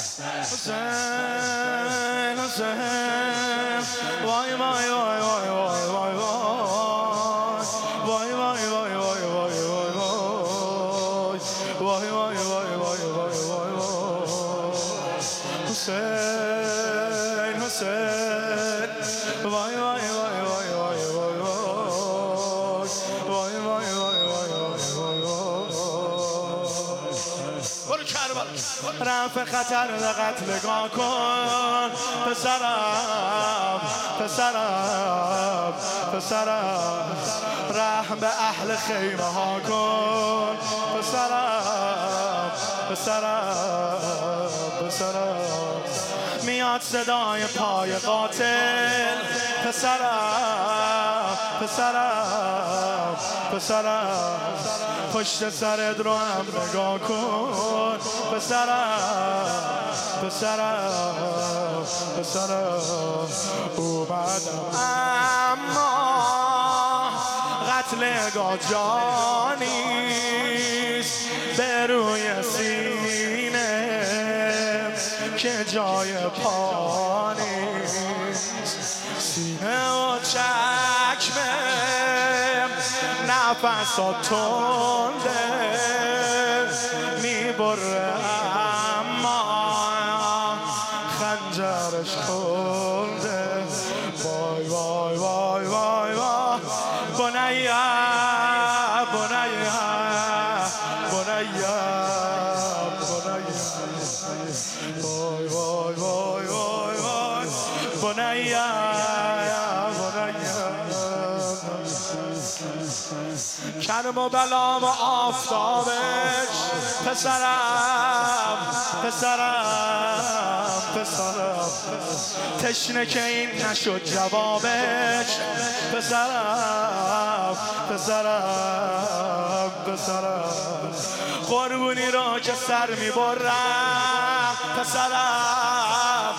حسین حسین وای وای وای وای وای وای وای وای وای وای وای وای وای وای وای وای وای حسین حسین وای وای وای وای وای وای وای وای وای برو کربلا رفع خطر به قتلگاه کن پسرم پسرم پسرم رحم به اهل خیمه ها کن پسرم پسرم پسرم میاد صدای پای قاتل پسرم پسرم پسرم پشت سرت رو هم نگاه کن پسرم پسرم پسرم اومدم اما قتلگاه جانیست به روی سینه که جای پا نیست سینه و چکمه نفس و تنده میبره اما خنجرش خونده وای وای وای وای وای بنیا بنیا بنیا وای وای وای وای وای بنیا کرم و بلام و آفتابش پسرم پسرم پسرم تشنه که این نشد جوابش پسرم پسرم پسرم قربونی را که سر میبرم پسرم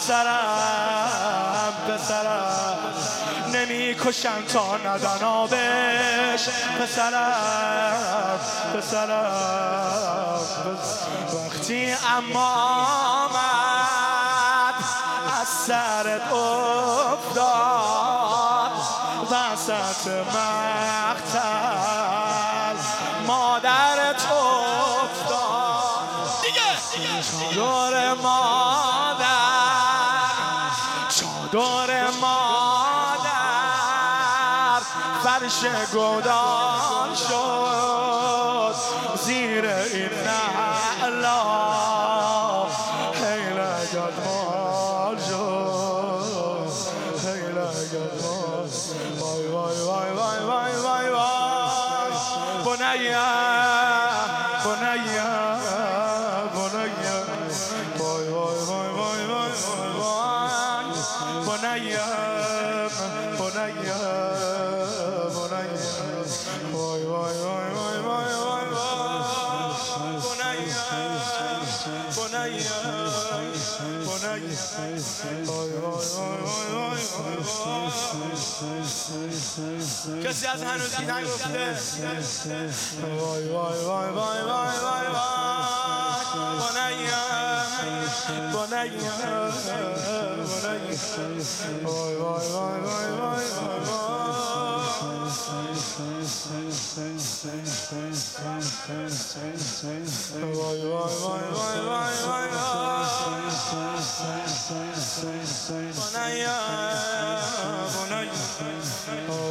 پسرم پسرم نمیکشن تا ندن آبش پسرم پسرم وقتی امامت از سرت افتاد وسط مقتل مادرت افتاد دیگه چادر مادر چادر مادر فرش گودال شد زیر این نعلا هیلگت مال شد هیلگت مال وای وای وای وای وای وای وای بنیا بنیا بنیا وای وای وای وای وای وای بنیا بنیا وای وای وای وای وای وای بنیا بنیا کسی از هنوز نگفته وای وای وای وای وای وای بنیا بنیا وای وای وای وای وای وای